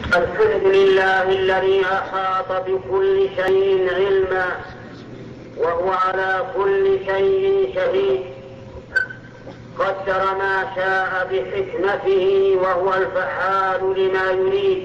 الحمد لله الذي أحاط بكل شيء علما وهو على كل شيء شهيد، قدر ما شاء بحكمته وهو الفعال لما يريد،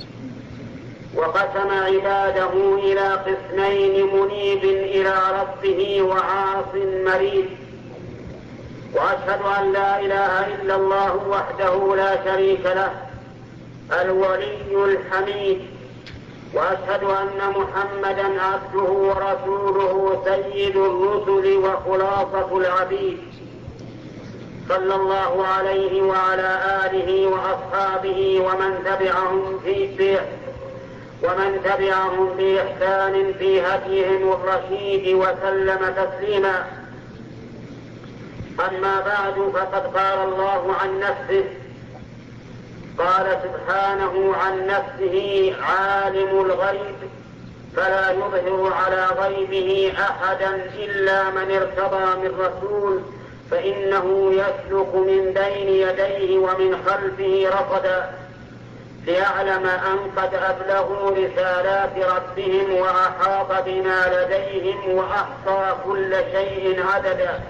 وقسم عباده إلى قسمين: منيب إلى ربه وعاص مريد. وأشهد أن لا إله إلا الله وحده لا شريك له الولي الحميد، وأشهد أن محمدا عبده ورسوله سيد الرسل وخلاصة العبيد، صلى الله عليه وعلى آله وأصحابه ومن تبعهم بإحسان في هديهم الرشيد وسلم تسليما. أما بعد، فقد قال الله عن نفسه، قال سبحانه عن نفسه: عالم الغيب فلا يظهر على غيبه أحدا إلا من ارتضى من رسول فإنه يسلك من بين يديه ومن خلفه رصدا ليعلم أن قد أبلغوا رسالات ربهم وأحاط بما لديهم وأحصى كل شيء عددا.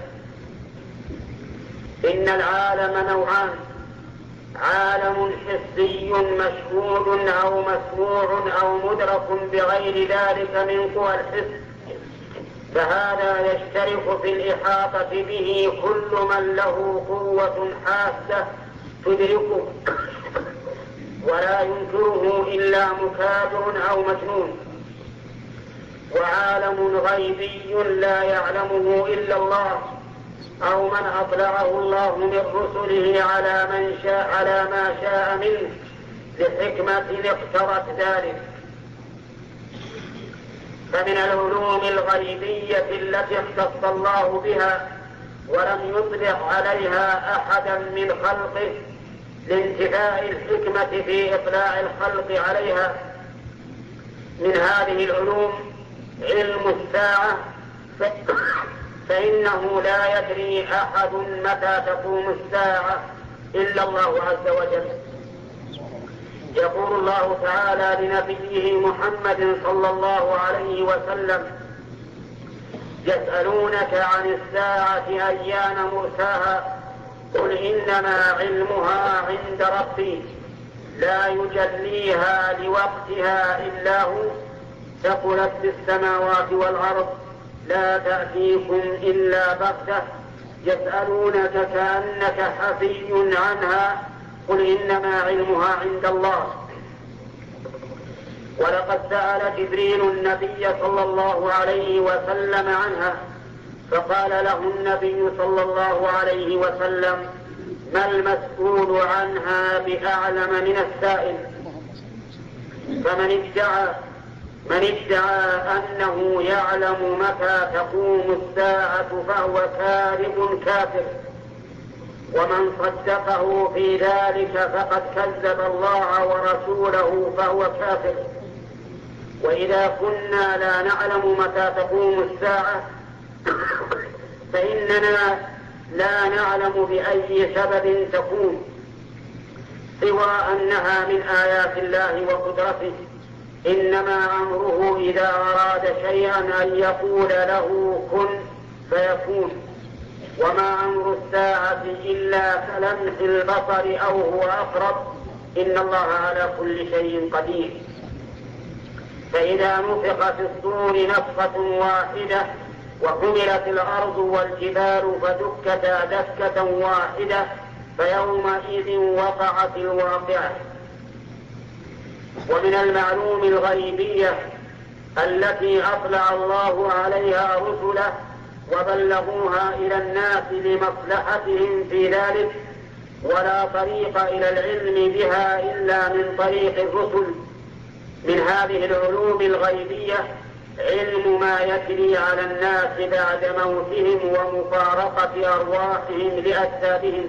إن العالم نوعان: عالم حسي مشهود أو مسموع أو مدرك بغير ذلك من قوى الحس، فهذا يشترك في الإحاطة به كل من له قوة حاسة تدركه ولا ينكره إلا مكابر أو مجنون. وعالم غيبي لا يعلمه إلا الله أو من أطلعه الله من رسله على ما شاء منه لحكمة اقتضت ذلك. فمن العلوم الغيبية التي اختص الله بها ولم يطلع عليها أحدا من خلقه لانتفاء الحكمة في إطلاع الخلق عليها، من هذه العلوم علم الساعة، فإنه لا يدري أحد متى تقوم الساعة إلا الله عز وجل. يقول الله تعالى لنبيه محمد صلى الله عليه وسلم: يسألونك عن الساعة أيان مرساها قل إنما علمها عند ربي لا يجليها لوقتها إلا هو ثقلت في السماوات والأرض لا تأتيكم إلا بغتة يسألونك كأنك حفي عنها قل إنما علمها عند الله. ولقد سأل جبريل النبي صلى الله عليه وسلم عنها فقال له النبي صلى الله عليه وسلم: ما المسؤول عنها بأعلم من السائل. فمن ادعى أنه يعلم متى تقوم الساعة فهو كاذب كافر، ومن صدقه في ذلك فقد كذب الله ورسوله فهو كافر. وإذا كنا لا نعلم متى تقوم الساعة فإننا لا نعلم بأي سبب تقوم سوى أنها من آيات الله وقدرته، إنما أمره إذا أراد شيئا أن يقول له كن فيكون. وما أمر الساعة إلا كلمح البصر أو هو أقرب إن الله على كل شيء قدير. فإذا نفخ في الصور نفخة واحدة وحملت الأرض والجبال فدكتا دكة واحدة فيومئذ وقعت الواقعة. ومن المعلوم الغيبية التي أطلع الله عليها رسله وبلغوها إلى الناس لمصلحتهم في ذلك، ولا طريق إلى العلم بها إلا من طريق الرسل. من هذه العلوم الغيبية علم ما يجري على الناس بعد موتهم ومفارقة أرواحهم لأجسادهم،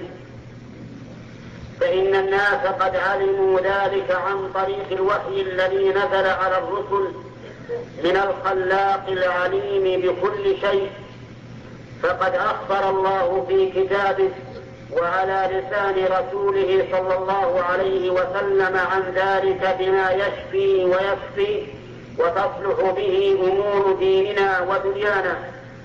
فإن الناس قد علموا ذلك عن طريق الوحي الذي نزل على الرسل من الخلاق العليم بكل شيء. فقد أخبر الله في كتابه وعلى لسان رسوله صلى الله عليه وسلم عن ذلك بما يشفي ويكفي وتصلح به أمور ديننا ودنيانا.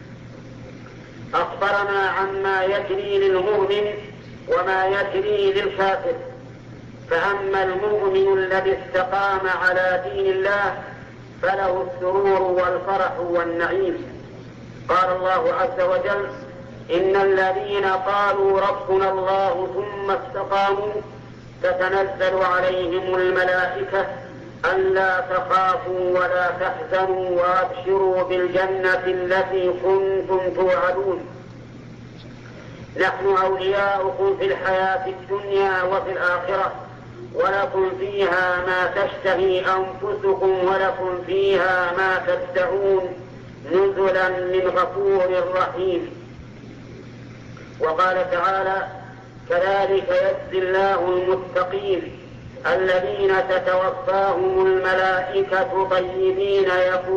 أخبرنا عما يجري للمؤمن وما يجري للكافر. فأما المؤمن الذي استقام على دين الله فله السرور والفرح والنعيم. قال الله عز وجل: إن الذين قالوا ربنا الله ثم استقاموا تتنزل عليهم الملائكة ألا تخافوا ولا تحزنوا وأبشروا بالجنة التي كنتم توعدون. نحن أولياؤكم في الحياة الدنيا وفي الآخرة ولكم فيها ما تشتهي أنفسكم ولكم فيها ما تدعون نزلا من غفور رحيم. وقال تعالى: كذلك يجزي الله المتقين الذين تتوفاهم الملائكة طيبين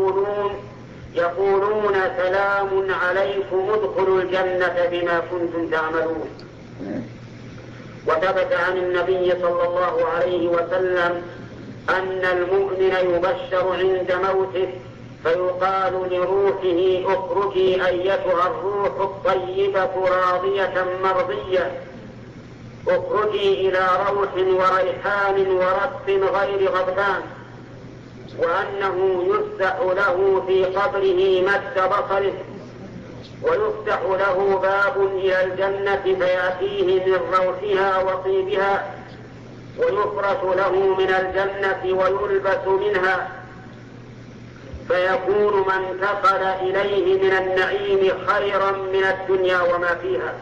يقولون سلام عليكم ادخلوا الجنة بما كنتم تعملون. وثبت عن النبي صلى الله عليه وسلم أن المؤمن يبشر عند موته فيقال لروحه: اخرجي أيتها الروح الطيبة راضية مرضية، اخرجي إلى روح وريحان ورب غير غضبان. وأنه يفتح له في قبره مد بصره، ويفتح له باب إلى الجنة فيأتيه من روحها وطيبها، ويفرش له من الجنة ويلبس منها، فيكون ما انتقل إليه من النعيم خيرا من الدنيا وما فيها.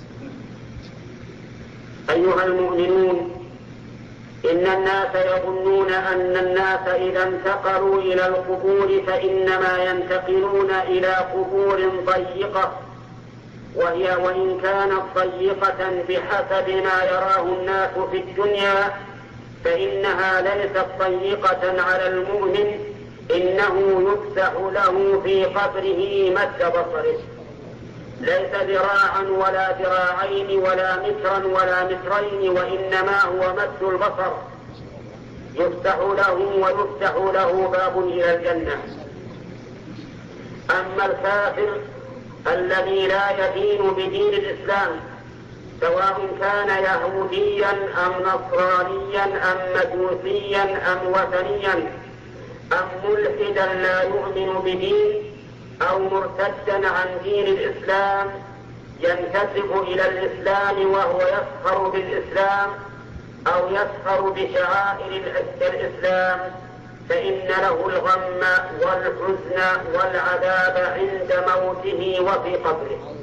أيها المؤمنون، إن الناس يظنون أن الناس إذا انتقلوا إلى القبور فإنما ينتقلون إلى قبور ضيقة، وهي وإن كانت ضيقة بحسب ما يراه الناس في الدنيا فإنها ليست ضيقة على المؤمن، إنه يفتح له في قبره مد بصره، ليس ذراعا ولا ذراعين ولا مترا ولا مترين، وإنما هو مد البصر، يفتح له ويفتح له باب إلى الجنة. أما الكافر الذي لا يدين بدين الإسلام سواء كان يهوديا أم نصرانيا أم مجوسيا أم وثنيا أم ملحدا لا يؤمن بدين أو مرتدا عن دين الإسلام ينتسب إلى الإسلام وهو يسخر بالإسلام أو يسخر بشعائر الإسلام، فإن له الغم والحزن والعذاب عند موته وفي قبره.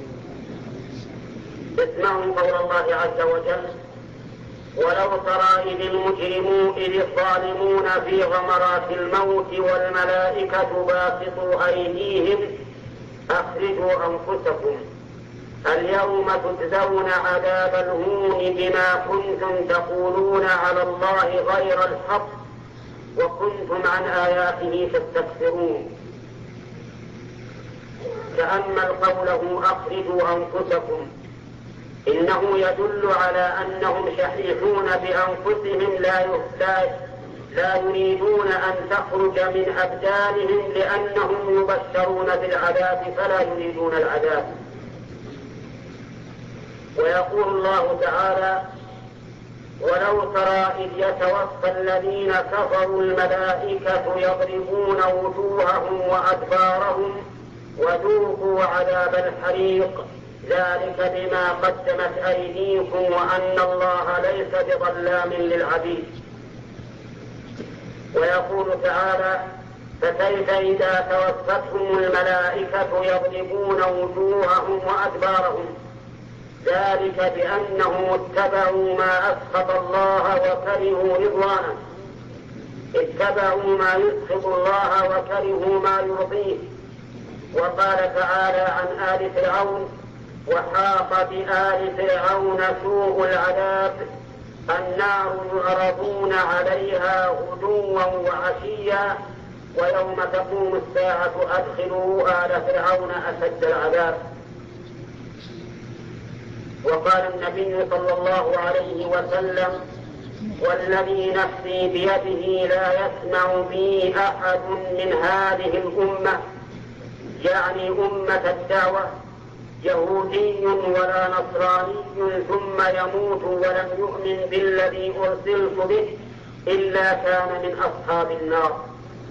اسمعوا قول الله عز وجل: ولو ترى إذ الظالمون في غمرات الموت والملائكة باسطوا أيديهم أخرجوا أنفسكم اليوم تجزون عذاب الهون بما كنتم تقولون على الله غير الحق وكنتم عن آياته تستكبرون. تأمل قوله أخرجوا أنفسكم، إنه يدل على أنهم شحيحون بأنفسهم لا يريدون أن تخرج من أبدانهم لأنهم يبشرون بالعذاب فلا يريدون العذاب. ويقول الله تعالى: ولو ترى إذ يتوفى الذين كفروا الملائكة يضربون وجوههم وأدبارهم وذوقوا عذاب الحريق ذلك بما قدمت أيديكم وأن الله ليس بظلام للعبيد. ويقول تعالى: فكيف إذا توفتهم الملائكة يضربون وجوههم وأدبارهم ذلك بأنهم اتبعوا ما أسخط الله وكرهوا رضوانه، اتبعوا ما يسخط الله وكرهوا ما يرضيه. وقال تعالى عن آل فرعون: وحاق بآل فرعون سوء العذاب النار يعرضون عليها غدوا وعشيا ويوم تقوم الساعة أدخلوا آل فرعون أشد العذاب. وقال النبي صلى الله عليه وسلم: والذي نفسي بيده لا يسمع بي أحد من هذه الأمة، يعني أمة الدعوة، يهودي ولا نصراني ثم يموت ولم يؤمن بالذي أرسلت به إلا كان من أصحاب النار.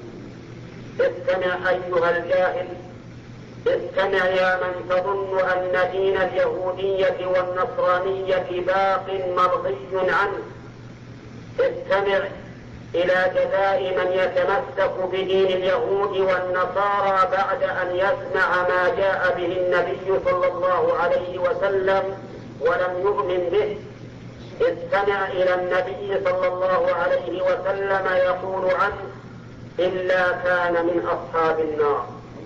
استمع أيها الجاهل، استمع يا من تظن أن دين اليهودية والنصرانية باق مرضي عنه. استمع إلى جزاء من يتمسك بدين اليهود والنصارى بعد أن يسمع ما جاء به النبي صلى الله عليه وسلم ولم يؤمن به. استمع إلى النبي صلى الله عليه وسلم يقول عنه: إلا كان من أصحاب النار.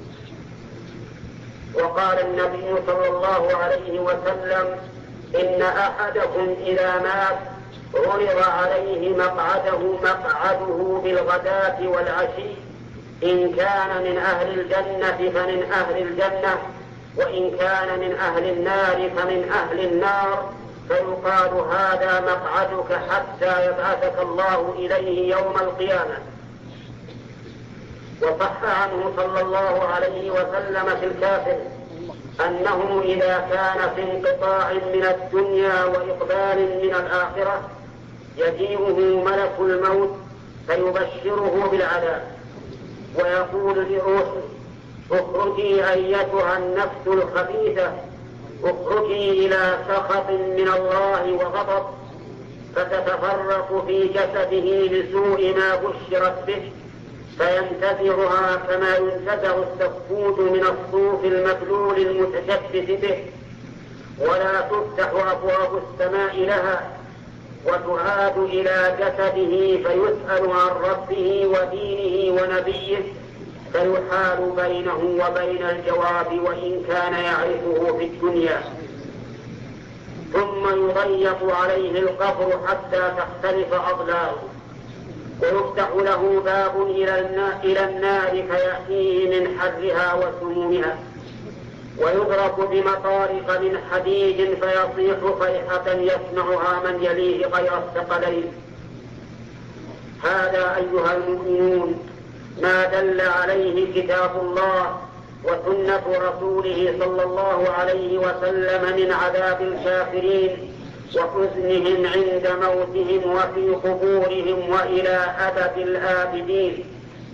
وقال النبي صلى الله عليه وسلم: إن أحدكم إذا مات عرض عليه مقعده بالغداة والعشي، إن كان من أهل الجنة فمن أهل الجنة، وإن كان من أهل النار فمن أهل النار، فيقال: هذا مقعدك حتى يبعثك الله إليه يوم القيامة. وصح عنه صلى الله عليه وسلم في الكافر أنه إذا كان في انقطاع من الدنيا وإقبال من الآخرة يجيئه ملك الموت فيبشره بالعذاب، ويقول لروحه: اخرجي أيتها النفس الخبيثة، اخرجي إلى سخط من الله وغضب، فتتفرق في جسده لسوء ما بشرت به، فينتزعها كما ينتزع السفود من الصوف المبلول المتشبث به، ولا تفتح أبواب السماء لها، وتعاد إلى جسده فيسأل عن ربه ودينه ونبيه، فيحال بينه وبين الجواب وإن كان يعرفه في الدنيا، ثم يضيق عليه القبر حتى تختلف أضلاعه، ويفتح له باب إلى النار فيأتيه من حرها وسمومها، ويضرب بمطارق من حديد فيصيح صيحة يسمعها من يليه غير الثقلين. هذا أيها المؤمنون ما دل عليه كتاب الله وسنة رسوله صلى الله عليه وسلم من عذاب الكافرين وحزنهم عند موتهم وفي قبورهم وإلى أبد الآبدين.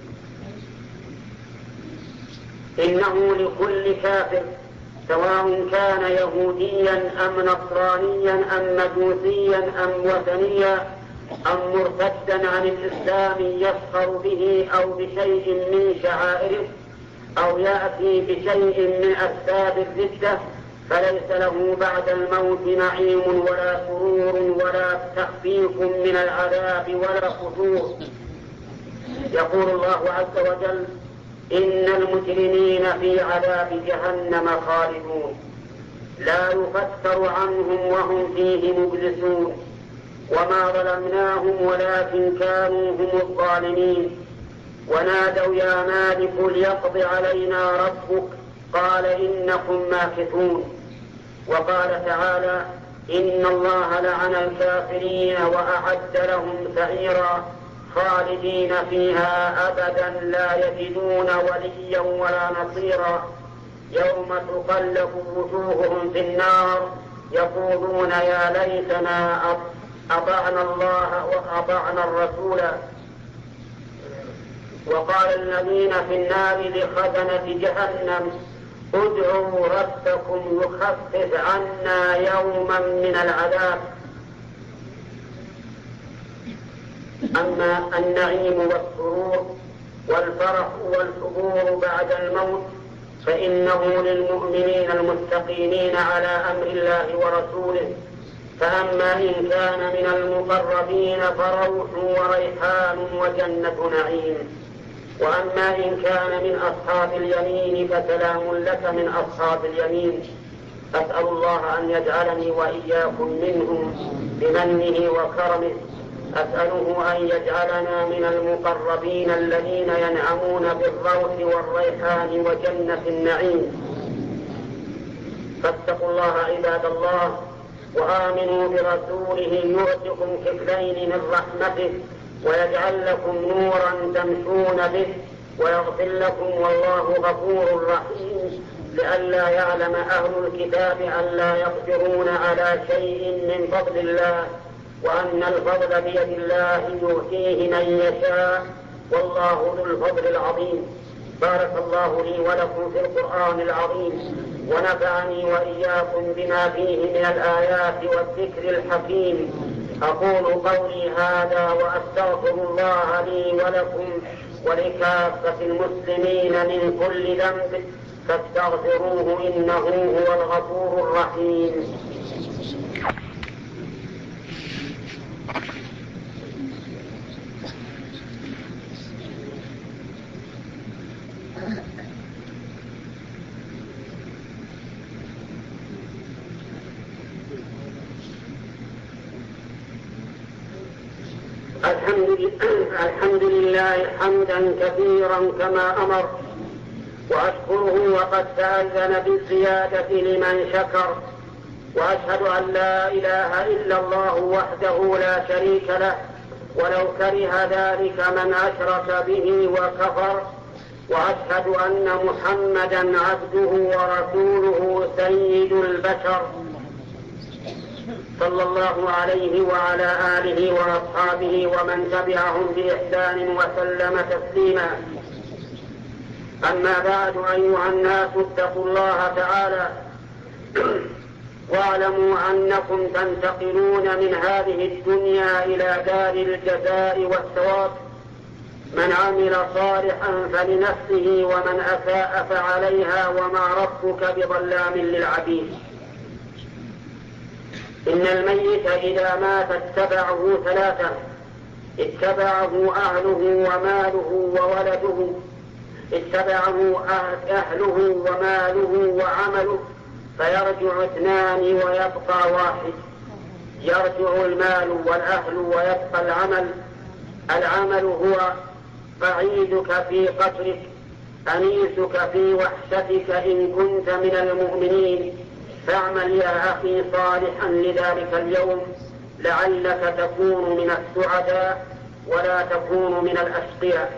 إنه لكل كافر سواء كان يهوديا أم نصرانيا أم مجوسيا أم وثنيا أم مرتدا عن الإسلام يفخر به أو بشيء من شعائره أو يأتي بشيء من أسباب الردة، فليس له بعد الموت نعيم ولا سرور ولا تخفيف من العذاب ولا خشوع. يقول الله عز وجل: إن المجرمين في عذاب جهنم خالدون لا يفتر عنهم وهم فيه مبلسون، وما ظلمناهم ولكن كانوا هم الظالمين. ونادوا: يا مالك ليقض علينا ربك، قال إنكم ماكثون. وقال تعالى: إن الله لعن الكافرين وأعد لهم سعيرا خالدين فيها أبدا لا يجدون وليا ولا نصيرا. يوم تقلب وجوههم في النار يقولون يا ليتنا أطعنا الله وأطعنا الرسول. وقال الذين في النار لخزنة جهنم: ادعوا ربكم يخفف عنا يوما من العذاب. أما النعيم والسرور والفرح والحبور بعد الموت فإنه للمؤمنين المستقيمين على أمر الله ورسوله. فأما إن كان من المقربين فروح وريحان وجنة نعيم، وأما إن كان من أصحاب اليمين فسلام لك من أصحاب اليمين. أسأل الله أن يجعلني وإياكم منهم بمنه وكرمه. أسأله أن يجعلنا من المقربين الذين ينعمون بالروح والريحان وجنة النعيم. فاتقوا الله عباد الله وآمنوا برسوله يؤتكم كفلين من رحمته ويجعل لكم نورا تمشون به ويغفر لكم والله غفور رحيم لئلا يعلم أهل الكتاب أن لا يقدرون على شيء من فضل الله وأن الفضل بيد الله يؤتيه من يشاء والله ذو الفضل العظيم. بارك الله لي ولكم في القرآن العظيم ونفعني وإياكم بما فيه من الآيات والذكر الحكيم. أقول قولي هذا وأستغفر الله لي ولكم ولكافة المسلمين من كل ذنب فاستغفروه إنه هو الغفور الرحيم. الحمد لله حمدا كثيرا كما أمر وأشكره وقد تأذن بالزيادة لمن شكر وأشهد أن لا إله إلا الله وحده لا شريك له ولو كره ذلك من أشرك به وكفر وأشهد أن محمدا عبده ورسوله سيد البشر صلى الله عليه وعلى آله وأصحابه ومن تبعهم بإحسان وسلم تسليما. أما بعد أيها الناس اتقوا الله تعالى واعلموا أنكم تنتقلون من هذه الدنيا إلى دار الجزاء والثواب. من عمل صالحا فلنفسه ومن أساء فعليها وما ربك بظلام للعبيد. إن الميت إذا مات اتبعه ثلاثة: اتبعه أهله وماله وولده، اتبعه أهله وماله وعمله فيرجع اثنان ويبقى واحد. يرجع المال والأهل ويبقى العمل. العمل هو قعيدك في قصرك، أنيسك في وحشتك إن كنت من المؤمنين، فاعمل يا أخي صالحا لذلك اليوم لعلك تكون من السعداء ولا تكون من الأشقياء.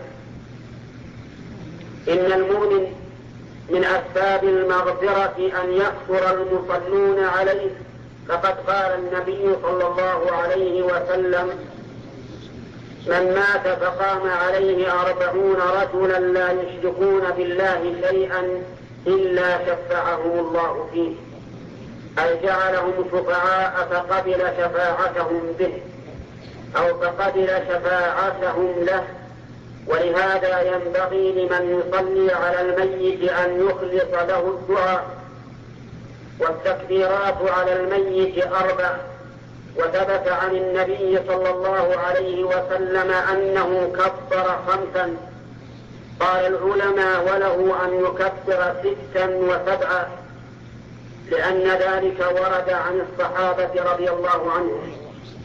إن المؤمن من أسباب المغفرة أن يكثر المصلون عليه، فقد قال النبي صلى الله عليه وسلم: من مات فقام عليه 40 رجلا لا يشركون بالله شيئا إلا شفعه الله فيه، أي جعلهم شفعاء فقبل شفاعتهم به أو فقبل شفاعتهم له. ولهذا ينبغي لمن يصلي على الميت أن يخلص له الدعاء. والتكبيرات على الميت 4، وثبت عن النبي صلى الله عليه وسلم أنه كبر 5. قال العلماء: وله أن يكبر 6 و7، لأن ذلك ورد عن الصحابة رضي الله عنهم.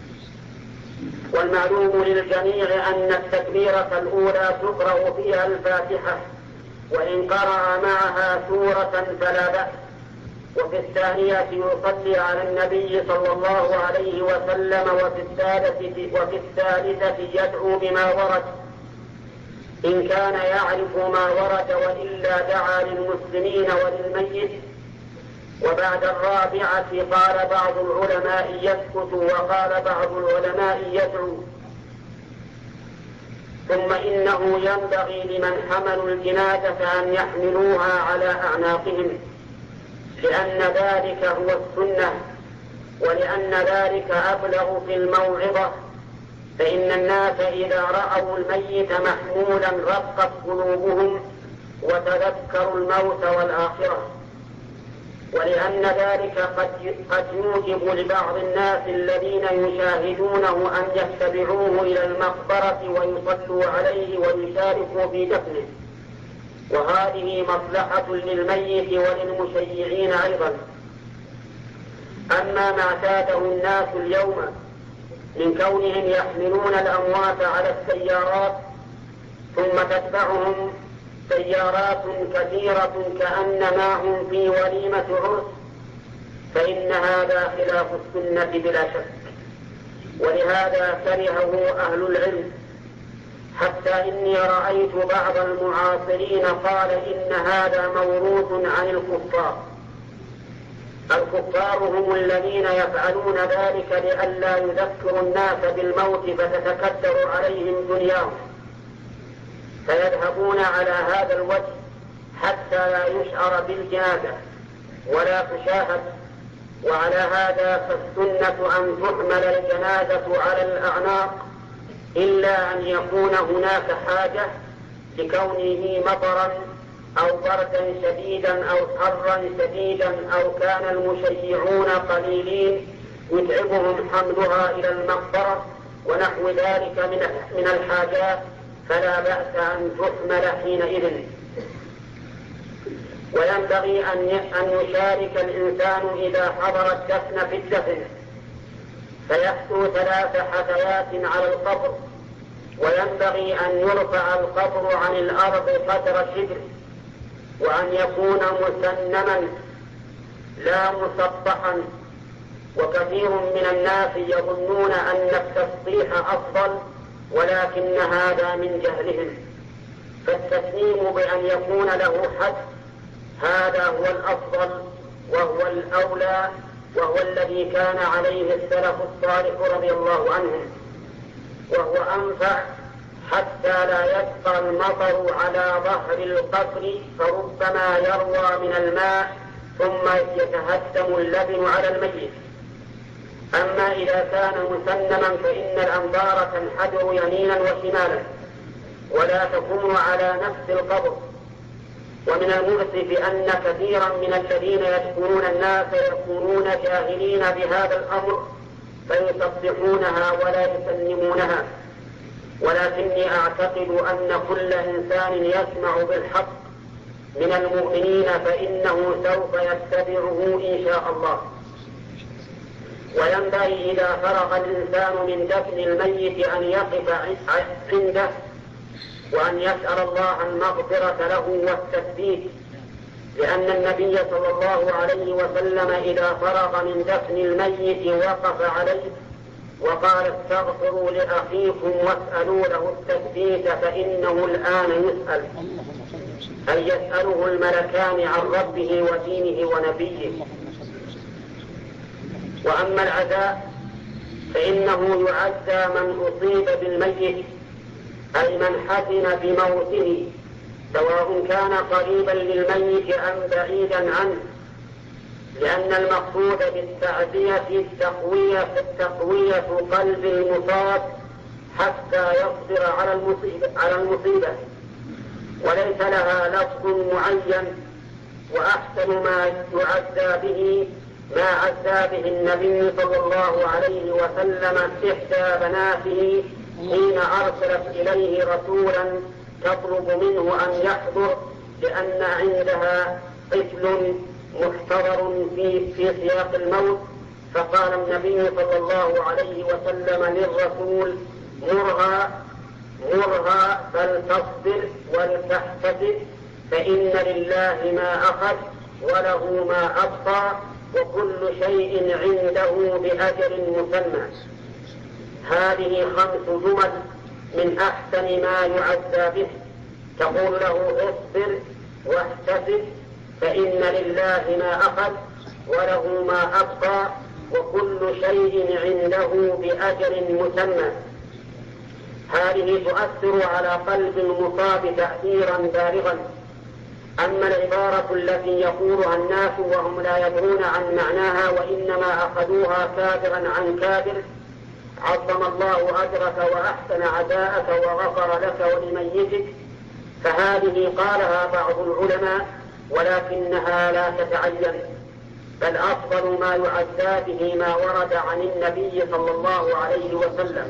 والمعلوم للجميع أن التكبيرة الأولى تقرأ فيها الفاتحة، وإن قرأ معها سورة فلا بأس. وفي الثانية يصلي على النبي صلى الله عليه وسلم، وفي الثالثة يدعو بما ورد إن كان يعرف ما ورد، وإلا دعا للمسلمين وللميت. وبعد الرابعة قال بعض العلماء يسكت، وقال بعض العلماء يدعو. ثم إنه ينبغي لمن حملوا الجنازة أن يحملوها على أعناقهم، لأن ذلك هو السنة، ولأن ذلك أبلغ في الموعظة. فإن الناس إذا رأوا الميت محمولا رقت قلوبهم وتذكروا الموت والآخرة. ولأن ذلك قد يوجب لبعض الناس الذين يشاهدونه أن يتبعوه إلى المقبرة ويصلوا عليه ويشاركوا في دفنه، وهذه مصلحة للميت وللمشيعين أيضا. أما ما اعتاده الناس اليوم من كونهم يحملون الأموات على السيارات ثم تتبعهم سيارات كثيرة كأنما هم في وليمة عرس، فإن هذا خلاف السنة بلا شك، ولهذا كرهه أهل العلم، حتى إني رأيت بعض المعاصرين قال إن هذا موروث عن الكفار. الكفار هم الذين يفعلون ذلك لئلا يذكروا الناس بالموت فتتكدر عليهم دنياهم، فيذهبون على هذا الوجه حتى لا يشعر بالجنازة ولا تشاهد. وعلى هذا فالسنة أن تحمل الجنازة على الأعناق إلا أن يكون هناك حاجة لكونه مطرا أو بردا شديدا أو حرا شديدا أو كان المشيعون قليلين يتعبهم حملها إلى المقبرة ونحو ذلك من الحاجات، فلا بأس أن تحمل حينئذ. وينبغي أن يشارك الإنسان إذا حضر الدفن في الدفن، فيحثو 3 حثيات على القبر، وينبغي أن يرفع القبر عن الأرض قدر شبر، وأن يكون مسنما لا مسطحا. وكثير من الناس يظنون أن التسطيح أفضل، ولكن هذا من جهلهم، فالتسليم بأن يكون له حد هذا هو الأفضل وهو الأولى، وهو الذي كان عليه السلف الصالح رضي الله عنهم، وهو أنفع حتى لا يبقى المطر على ظهر القبر فربما يروى من الماء ثم يتهدم اللبن على الميت. أما إذا كان مسنما فإن الأنبار تنحدر يمينا وشمالا ولا تكون على نفس القبر. ومن المؤسف أن كثيرا من الذين يدخلون الناس يكونون جاهلين بهذا الأمر فيصبحونها ولا يسلمونها، ولكني أعتقد أن كل إنسان يسمع بالحق من المؤمنين فإنه سوف يتبعه إن شاء الله. وينبغي إذا فرغ الإنسان من دفن الميت أن يقف عنده وأن يسأل الله المغفرة له والتثبيت، لأن النبي صلى الله عليه وسلم إذا فرغ من دفن الميت وقف عليه وقال استغفروا لأخيكم واسألوا له التثبيت فإنه الآن يسأل، أي يسأله الملكان عن ربه ودينه ونبيه. وأما العزاء فإنه يعزى من أصيب بالميت، أي من حزن بموته، سواء كان قريبا للميت أم بعيدا عنه، لأن المقصود بالتعزية تقوية قلب المصاب حتى يصبر على المصيبة، وليس لها لفظ معين. وأحسن ما يعزى به ما عزى به النبي صلى الله عليه وسلم إحدى بناته حين أرسلت إليه رسولا تطلب منه أن يحضر لأن عندها طفل محتضر في سياق الموت، فقال النبي صلى الله عليه وسلم للرسول مرها فلتصبر ولتحتسب فإن لله ما أخذ وله ما أبقى وكل شيء عنده بأجل مسمى. هذه 5 جمل من أحسن ما يعزى به، تقول له اصبر واحتسب فإن لله ما أخذ وله ما أبقى وكل شيء عنده بأجل مسمى. هذه تؤثر على قلب المصاب تأثيرا بالغا. أما العبارة التي يقولها الناس وهم لا يدرون عن معناها وإنما أخذوها كابرا عن كابر، عظم الله أجرك وأحسن عزاءك وغفر لك ولميتك، فهذه قالها بعض العلماء ولكنها لا تتعين، بل أفضل ما يعزى به ما ورد عن النبي صلى الله عليه وسلم.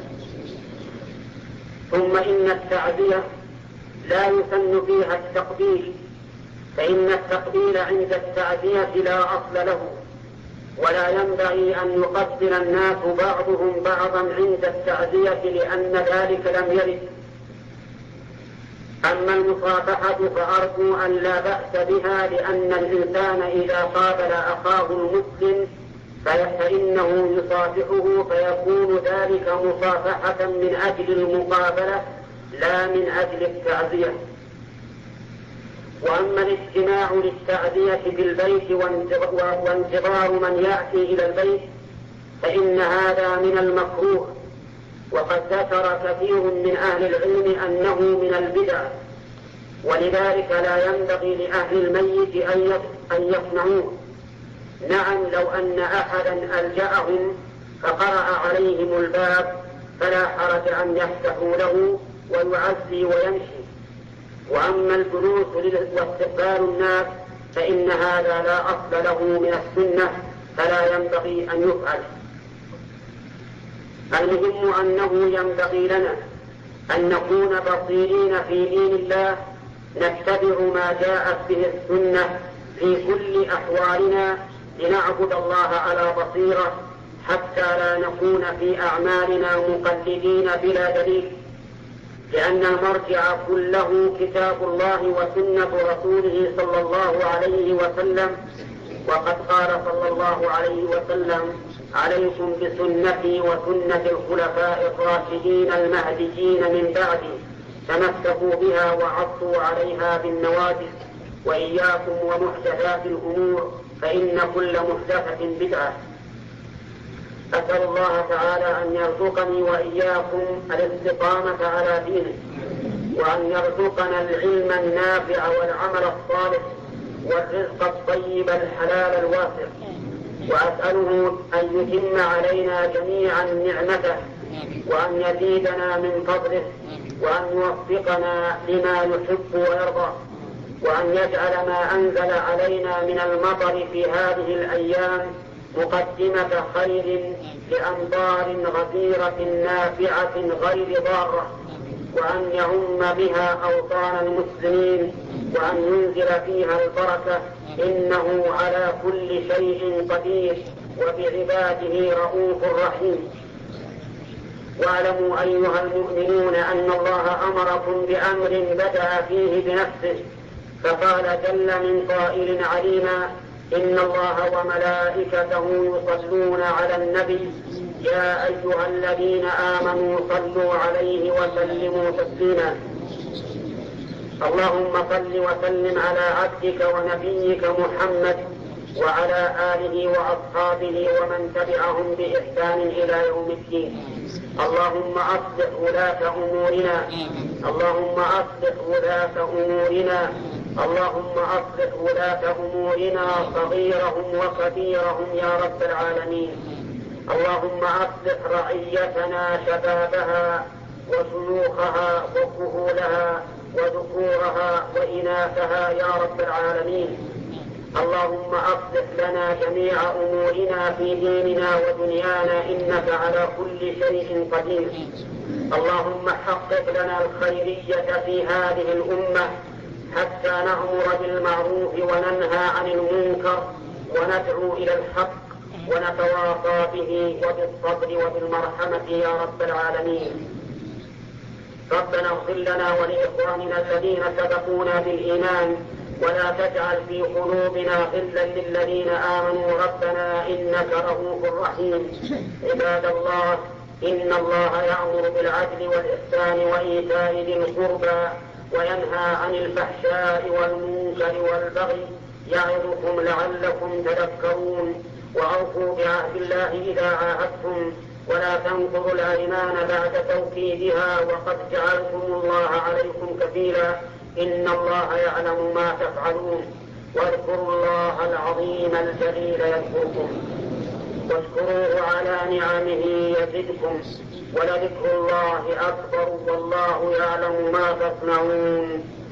ثم إن التعزية لا يسن فيها التقبيل، فإن التقبيل عند التعزية لا أصل له، ولا ينبغي أن يقبل الناس بعضهم بعضا عند التعزية لأن ذلك لم يرد. أما المصافحة فأرجو أن لا بأس بها، لأن الإنسان إذا قابل أخاه المسلم فإنه يصافحه، فيكون ذلك مصافحة من أجل المقابلة لا من أجل التعزية. وأما الاجتماع للتعزية في البيت وانتظار من يأتي إلى البيت فإن هذا من المكروه، وقد ذكر كثير من أهل العلم أنه من البدع، ولذلك لا ينبغي لأهل الميت أن يصنعوه. نعم، لو أن أحدا ألجأهم فقرأ عليهم الباب فلا حرج أن يفتحوا له ويعزي ويمشي. وأما الجلوس واستقبال الناس فإن هذا لا أصل له من السنة، فلا ينبغي أن يفعل. المهم أنه ينبغي لنا أن نكون بصيرين في دين الله، نتبع ما جاءت به السنة في كل أحوالنا، لنعبد الله على بصيرة، حتى لا نكون في أعمالنا مقلدين بلا دليل، لأن المرجع كله كتاب الله وسنة رسوله صلى الله عليه وسلم. وقد قال صلى الله عليه وسلم: عليكم بسنتي وسنة الخلفاء الراشدين المهديين من بعدي، تمسكوا بها وعضوا عليها بالنواجذ، وإياكم ومحدثات الأمور، فإن كل محدثة بدعة. أسأل الله تعالى أن يرزقني وإياكم الاستقامة على دينه، وأن يرزقنا العلم النافع والعمل الصالح والرزق الطيب الحلال الواسع، وأسأله أن يتم علينا جميعا نعمته، وأن يزيدنا من فضله، وأن يوفقنا لما يحب ويرضى، وأن يجعل ما أنزل علينا من المطر في هذه الأيام مقدمة خير لأمطار غزيرة نافعة غير ضارة، وأن يعم بها أوطان المسلمين، وأن ينزل فيها البركة، إنه على كل شيء قدير وبعباده رؤوف رحيم. واعلموا أيها المؤمنون أن الله أمركم بأمر بدأ فيه بنفسه، فقال جل من قائل عليما: إن الله وملائكته يصلون على النبي يا أيها الذين آمنوا صلوا عليه وسلموا تسليما. اللهم صل وسلم على عبدك ونبيك محمد وعلى آله وأصحابه ومن تبعهم بإحسان إلى يوم الدين. اللهم أصلح ولاة أمورنا، اللهم أصلح ولاة أمورنا، اللهم أصلح ولاة أمورنا صغيرهم وكبيرهم يا رب العالمين. اللهم أصلح رعيتنا شبابها وشيوخها وكهولها وذكورها وإناثها يا رب العالمين. اللهم أصلح لنا جميع أمورنا في ديننا ودنيانا، إنك على كل شيء قدير. اللهم حقق لنا الخيرية في هذه الأمة حتى نأمر بالمعروف وننهى عن المنكر وندعو إلى الحق ونتواصى به وبالصبر وبالمرحمة يا رب العالمين. ربنا اغفر لنا ولإخواننا الذين سبقونا بالإيمان، ولا تجعل في قلوبنا غلا للذين آمنوا ربنا إنك رؤوف رحيم. عباد الله، إن الله يأمر بالعدل والإحسان وإيتاء ذي القربى وينهى عن الفحشاء والمنكر والبغي، يعظكم لعلكم تذكرون. وأوفوا بعهد الله إذا عاهدتم، ولا تنقضوا الأيمان بعد توكيدها، وقد جعلتم الله عليكم كفيلا، إن الله يعلم ما تفعلون. واذكروا الله العظيم الجليل يذكركم، واشكروه على نعمه يزدكم، ولذكر الله أكبر، والله يعلم ما تصنعون.